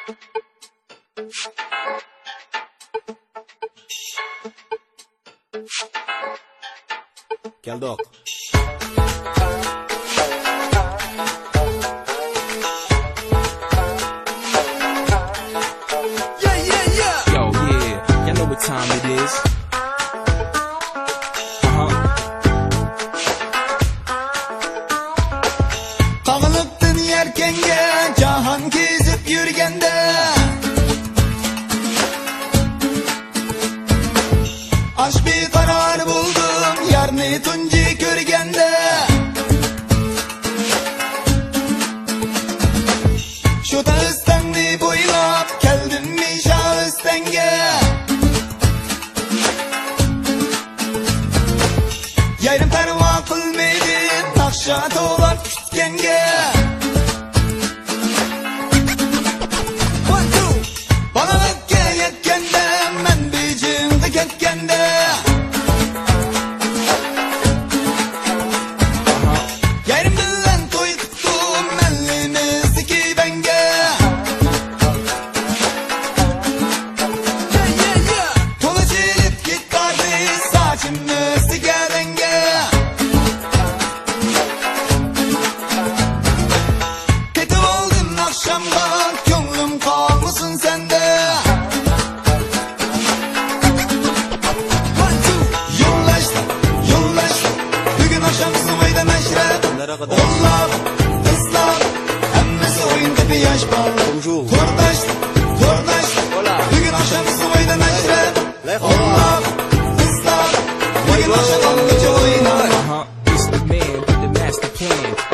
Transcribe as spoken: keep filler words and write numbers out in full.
Geldik. Yeah, yeah, yeah. Yo, yeah, you know what time it is. Uh-huh. Kağılıktın yerkenge, cahan gezip yürgende. Aşk bir karar buldum, yarını tunci körgende. Şu Dağıstan'ı boylap, geldim mi Şahıstan'ga. Yayrım perva kılmaydı, nakşa dolap kütkenge. Balalıkka yetkende, men bijimdi ketkende. Yayrım bilen toy tuttum, mellimiz iki benge. Tolu çilip gittardı, saçımız iki renge. Ketip oldum akşamdan, gönlüm kalmışsın sende. Yollaştık, yollaştık, bugün akşam sıvıydı meşrep. Onlar, kızlar, hemmesi oyunda bir yaş bal. Tordaştık, tordaştık, bugün akşam sıvıydı meşrep. Onlar, kızlar, bugün akşam gece oyunda.